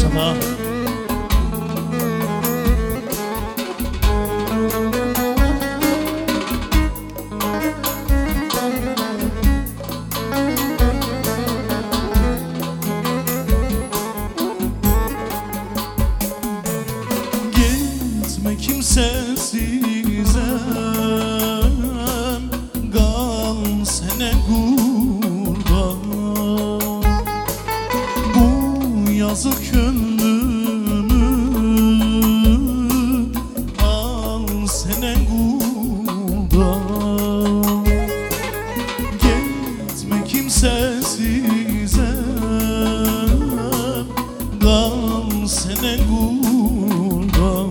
maşallah. Gitme kimsesiz kal sene kurban. Bu yazık gönlümü al sene kurban. Gitme kimsesiz kal sene kurban.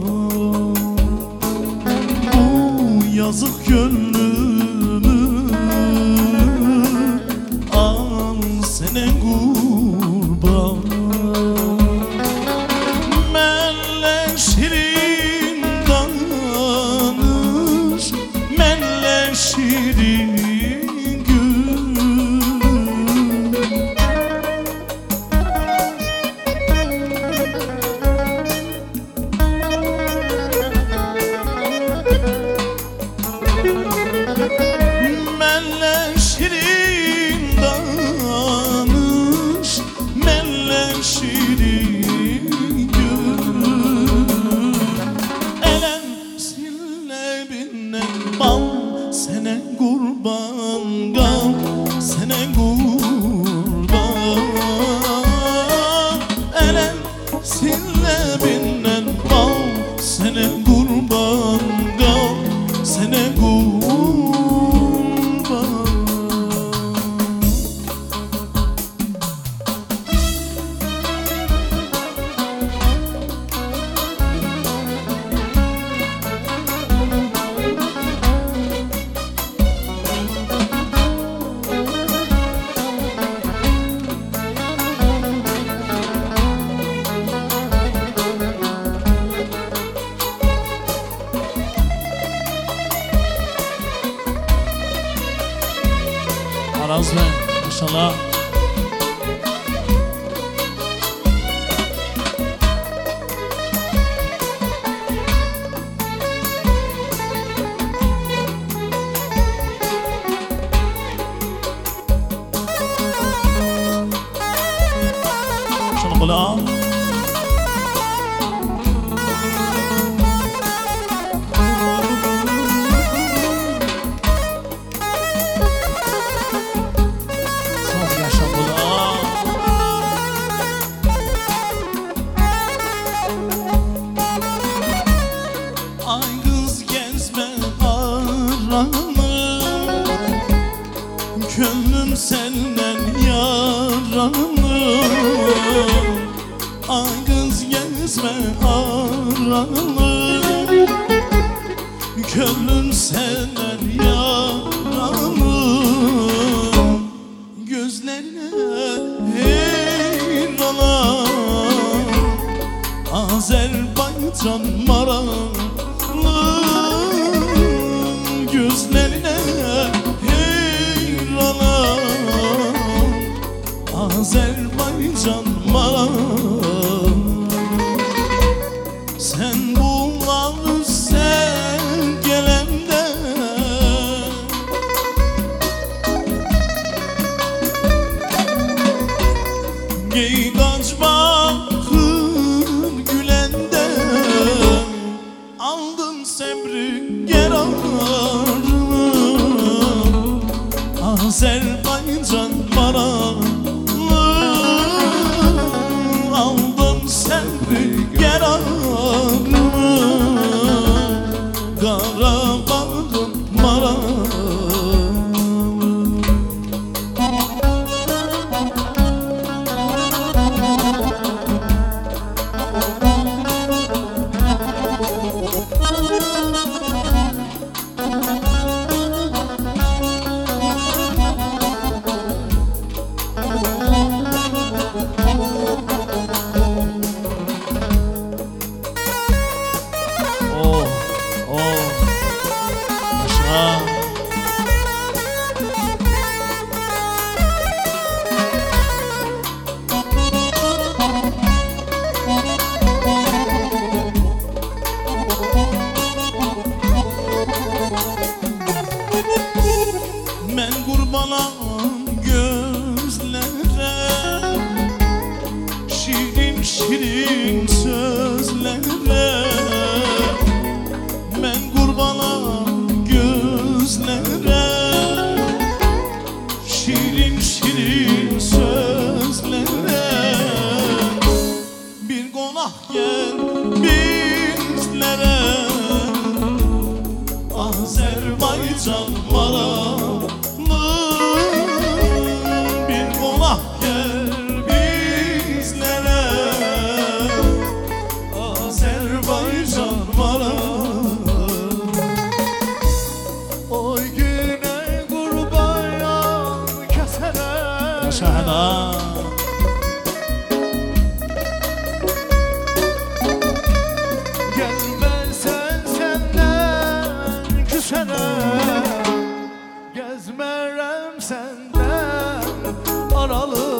Bu yazık gönlümü al sene kurban. Mənlə şirin danış, mənlə şirin gül. Mənlə şirin danış, mənlə şirin gül. Ələm silləbindən bal sənə qurban, qal sənə qurban. Ələm silləbindən bal sənə qurban, qal sənə qurban. Araz be maşallah. Şunu kulağa. Saz yaşa kulağa. Ay kız gezme aranı, gönlüm senden yaranı. Ay kız gezme aranı, gönlüm senden yaranı. Gözlerine heyranam, Azerbaycan maralı. Gözlerine heyranam, Azerbaycan maralı. Sen bunları sen gelemde gey kaçma kır gülende. Aldım sebri gerarını, Azerbaycan maralı. Aldım sebri gerarını, Qarabağın maralı. Şahada Gelmezsen senden küserim, gezmerem senden aralı.